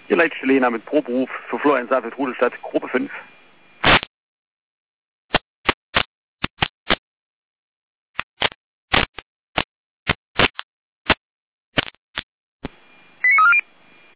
Ihr Leitstelle mit Proberuf für Florian Safeld, Rudelstadt, Gruppe 5.